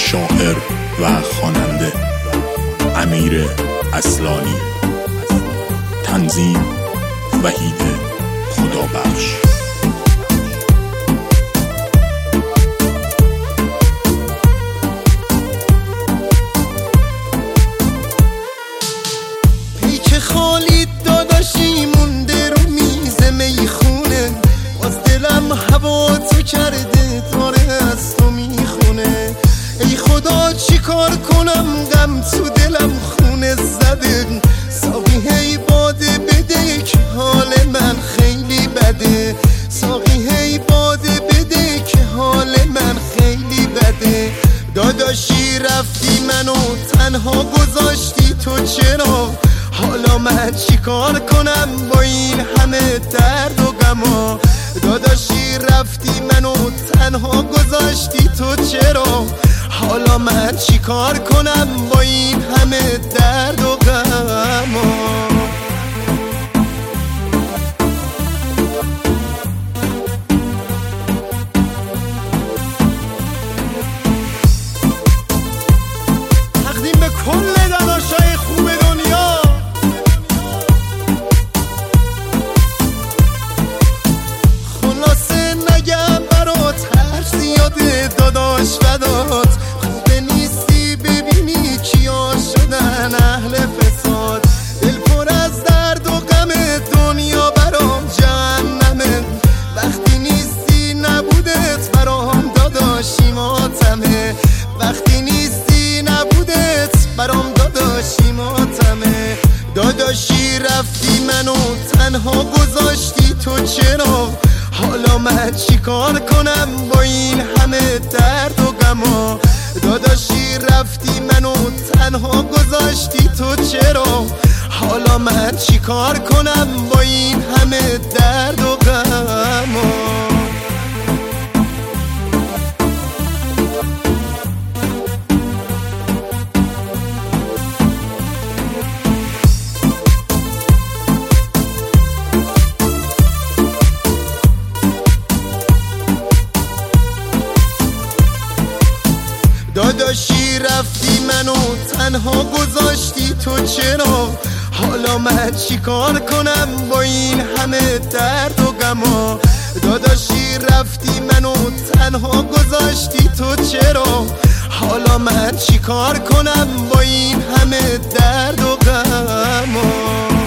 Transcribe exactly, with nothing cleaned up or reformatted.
شاعر و خواننده امیر اصلانی. تنظیم وحید خدابخش. پیک خالی داداشی مونده رو میز میخونه، باز دلم هوا تو کرده داره از تو میخونه. ای خدا چی کار کنم غم تو دلم خونه زده، ساقی هی باده بده که حال من خیلی بده. ساقی هی باده بده که حال من خیلی بده. داداشی رفتی منو تنها گذاشتی تو چرا؟ حالا من چی کار کنم با این همه درد و غما؟ داداشی رفتی منو تنها گذاشتی تو چرا؟ حالا من چی کار کنم با این همه درد و غما؟ تقدیم به کل داداشای خوب دنیا. خلاصه نگم برات هر زیاده داداش فدات، خوبه نیستی ببینی کیا شدن اهل فساد. دل پر از درد و غم دنیا برام جهنمه، وقتی نیستی نبودت برام داداشی ماتمه. وقتی نیستی نبودت برام داداشی ماتمه. داداشی رفتی منو تنها گذاشتی تو چرا؟ حالا من چی کار کنم با این همه درد و غما؟ داداشی رفتی منو تنها گذاشتی تو چرا؟ حالا من چی کار کنم با این همه درد و غما؟ داداشی رفتی منو تنها گذاشتی تو چرا؟ حالا من چی کار کنم با این همه درد و غما؟ داداشی رفتی منو تنها گذاشتی تو چرا؟ حالا من چی کار کنم با این همه درد و غما؟